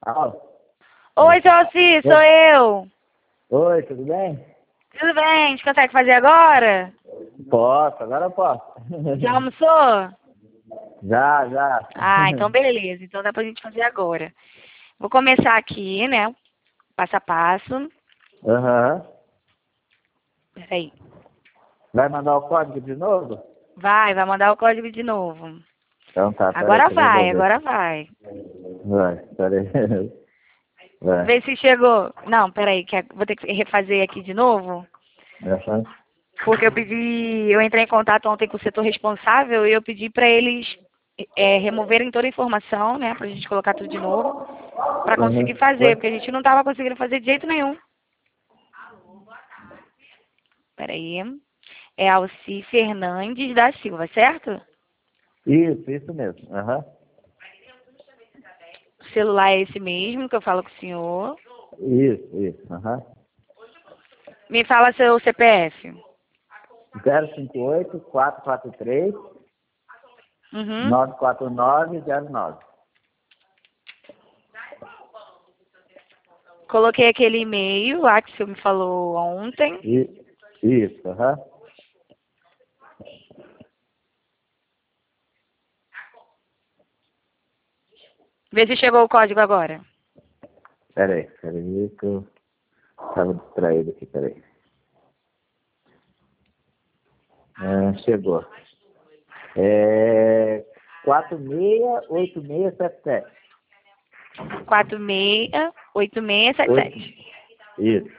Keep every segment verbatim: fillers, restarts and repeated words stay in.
Alô? Oi, seu Alci, sou eu. Oi, tudo bem? Tudo bem? A gente consegue fazer agora? Posso, agora eu posso. Já almoçou? Já, já. Ah, então beleza. Então dá pra gente fazer agora. Vou começar aqui, né? Passo a passo. Aham. Peraí. Vai mandar o código de novo? Vai, vai mandar o código de novo. Então tá, peraí Agora que eu já vai, vou ver. agora vai. Vai, peraí. Vai. Vê se chegou. Não, peraí, que vou ter que refazer aqui de novo. Aham. Porque eu pedi, eu entrei em contato ontem com o setor responsável e eu pedi para eles é, removerem toda a informação, né, pra gente colocar tudo de novo, para conseguir Uhum. fazer, Foi? porque a gente não estava conseguindo fazer de jeito nenhum. Peraí. É Alci Fernandes da Silva, certo? Isso, isso mesmo. Aham. O celular é esse mesmo que eu falo com o senhor. Isso, isso. Aham. Me fala seu C P F. zero cinco oito, quatro quatro três, Uhum. nove quatro nove, zero nove. Coloquei aquele e-mail lá que o senhor me falou ontem. I- Isso, aham. Vê se chegou o código agora. Peraí, peraí que eu tava distraído aqui, peraí. Ah, chegou. É quatro seis oito seis sete sete. quatro seis oito seis sete Oito. sete. Isso.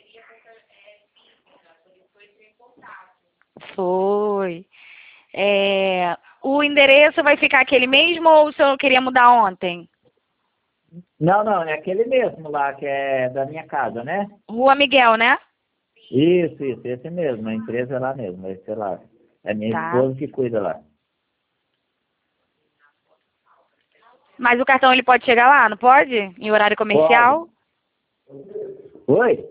Foi. É, o endereço vai ficar aquele mesmo ou o senhor queria mudar ontem? Não, não, é aquele mesmo lá que é da minha casa, né? Rua Miguel, né? Isso, isso, esse mesmo, a empresa é lá mesmo, esse é lá. É minha Tá. esposa que cuida lá. Mas o cartão ele pode chegar lá, não pode? Em horário Pode. comercial? Oi?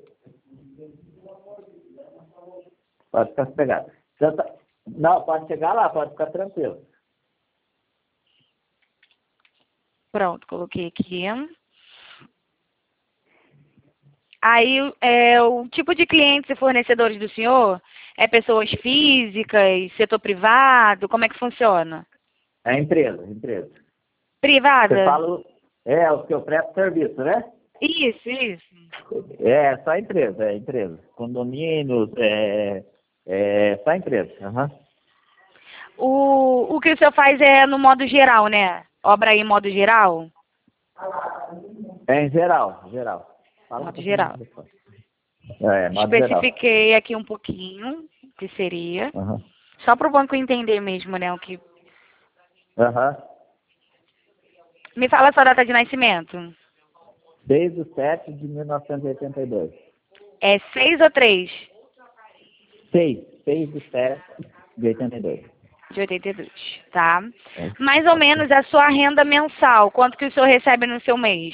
Pode ficar sossegado. Já tá- Não, pode chegar lá, pode ficar tranquilo. Pronto, coloquei aqui. Aí, é, o tipo de clientes e fornecedores do senhor é pessoas físicas, setor privado, como é que funciona? É empresa, empresa. Você Privada? fala, é, o que eu presto serviço, né? Isso, isso. É, só empresa, é empresa. Condomínios, é, é só empresa. Aham. O, o que o senhor faz é no modo geral, né? Obra aí em modo geral? É em geral, geral. Fala um Modo pouquinho no geral. telefone. É, modo geral. Especifiquei aqui um pouquinho o que seria. Aham. Só para o banco entender mesmo, né? O que... Aham. Me fala a sua data de nascimento. seis de setembro de mil novecentos e oitenta e dois. É seis ou três? seis, seis de setembro de oitenta e dois. De oitenta e dois, tá? É. Mais ou menos a sua renda mensal. Quanto que o senhor recebe no seu mês?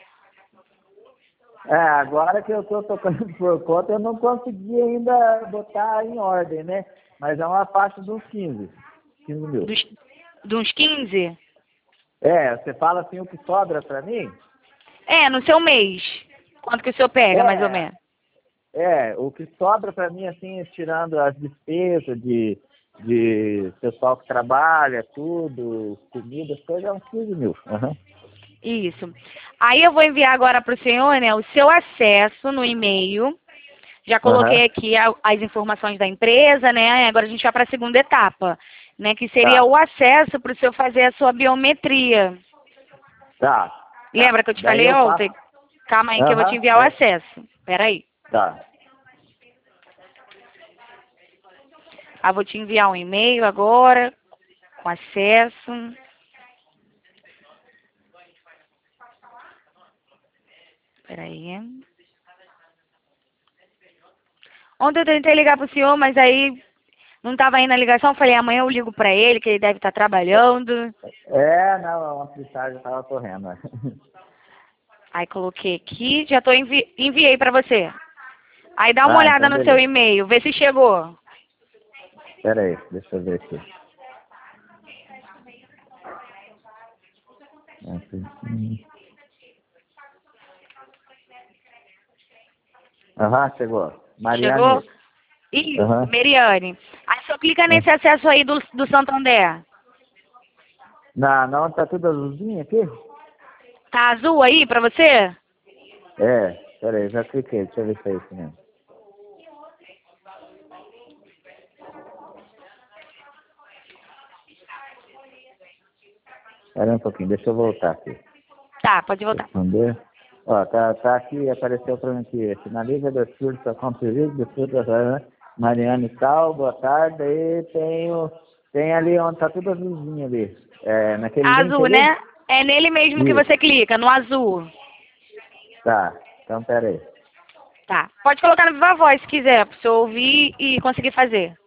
É, agora que eu estou tocando por conta, eu não consegui ainda botar em ordem, né? Mas é uma faixa de uns quinze. quinze mil. Dos, de uns quinze? É, você fala assim o que sobra para mim? É, no seu mês. Quanto que o senhor pega, mais ou É, menos? é, o que sobra para mim, assim, tirando as despesas de, de pessoal que trabalha, tudo, comida, as coisas, é uns quinze mil. Aham. Isso. Aí eu vou enviar agora para o senhor, né, o seu acesso no e-mail. Já Aham. coloquei aqui a- as informações da empresa, né? Agora a gente vai para a segunda etapa, né? Que seria Tá, o acesso para o senhor fazer a sua biometria. tá, tá. Lembra que eu te Daí falei eu faço. ontem? Calma aí que eu vou te Aham. enviar o Daí- acesso. Espera aí. Tá. Ah, vou te enviar um e-mail agora com acesso. Espera aí. Ontem eu tentei ligar pro senhor, mas aí não estava indo a ligação. Falei, amanhã eu ligo para ele, que ele deve estar trabalhando. É, não, a mensagem estava correndo. né? Aí coloquei aqui, já tô envi enviei para você. Aí dá uma Ah, olhada então no seu beleza. e-mail, vê se chegou. Espera aí, deixa eu ver aqui. Assim, Aham, chegou. Mariane. Chegou? Isso, Aham. Meriane. Aí só clica nesse acesso aí do, do Santander. Não, não, tá tudo azulzinho aqui? Tá azul aí pra você? É, peraí, já cliquei, deixa eu ver se é isso mesmo. Espera um pouquinho, deixa eu voltar aqui. Tá, pode voltar. Responder. Ó, tá, tá aqui, apareceu pra mim aqui. Finaliza do estudo, só contribuído do estudo, Mariane tal, boa tarde. Aí tem, o, tem ali onde tá tudo azulzinho ali. É, naquele link Azul, ali? né? É nele mesmo que Isso. você clica, no azul. Tá, então peraí. Tá. Pode colocar no Viva Voz se quiser, pra você ouvir e conseguir fazer.